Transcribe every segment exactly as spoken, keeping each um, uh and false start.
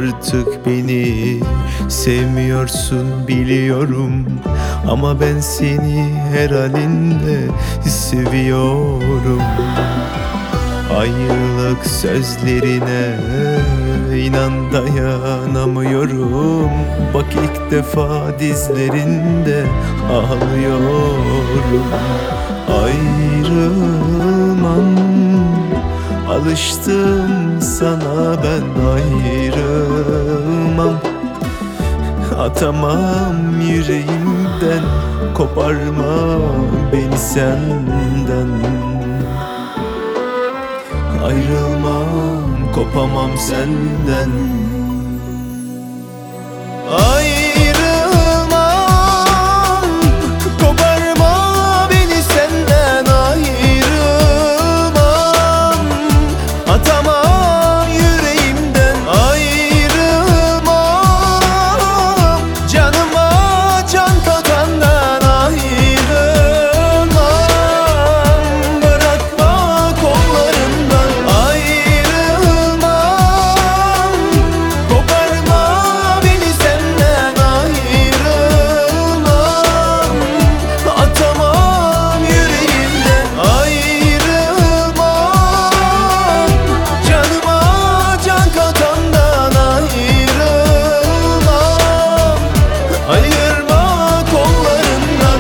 artık beni sevmiyorsun biliyorum, ama ben seni her halinde seviyorum. Ayrılık sözlerine inan dayanamıyorum. Bak ilk defa dizlerinde ağlıyorum. Ayrılmam, alıştım sana ben, ayrılmam. Atamam yüreğimden, koparma beni senden. Ayrılmam, kopamam senden. Ayrılmam, koparma beni senden. Ayrılmam, atamam yüreğimden. Ayrılmam, canıma can katandan. Ayrılmam, bırakma kollarımdan. Ayrılmam, koparma beni senden. Ayrılmam, atamam yüreğimden. Ayrılmam, canıma can katandan. Ayrılmam, ayırma kollarından.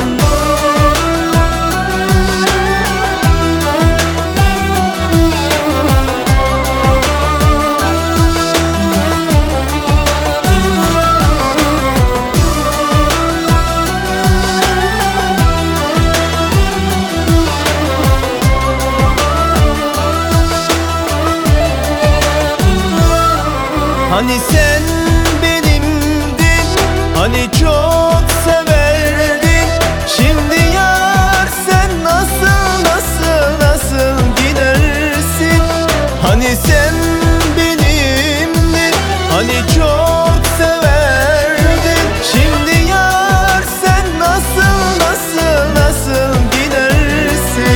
Hani sen benimdin, hani çok severdin. Şimdi yar sen nasıl nasıl nasıl gidersin? Hani sen benimdin, hani çok severdin. Şimdi yar sen nasıl nasıl nasıl gidersin?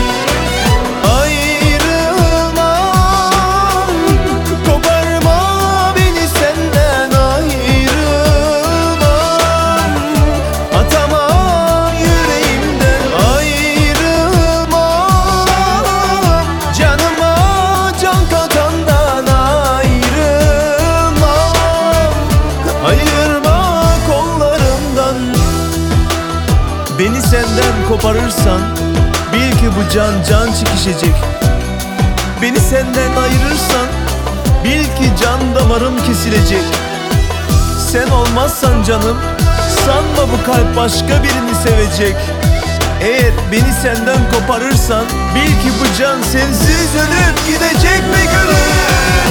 Ayrılmam, koparma beni senden. Ayrılmam, atamam yüreğimden. Ayrılmam, canıma can katandan. Ayrılmam, ayırma kollarımdan. Beni senden koparırsan bil ki bu can can çekişecek. Beni senden ayırırsan bil ki can damarım kesilecek. Sen olmazsan canım, sanma bu kalp başka birini sevecek. Eğer beni senden koparırsan bil ki bu can sensiz ölüp gidecek be gülüm.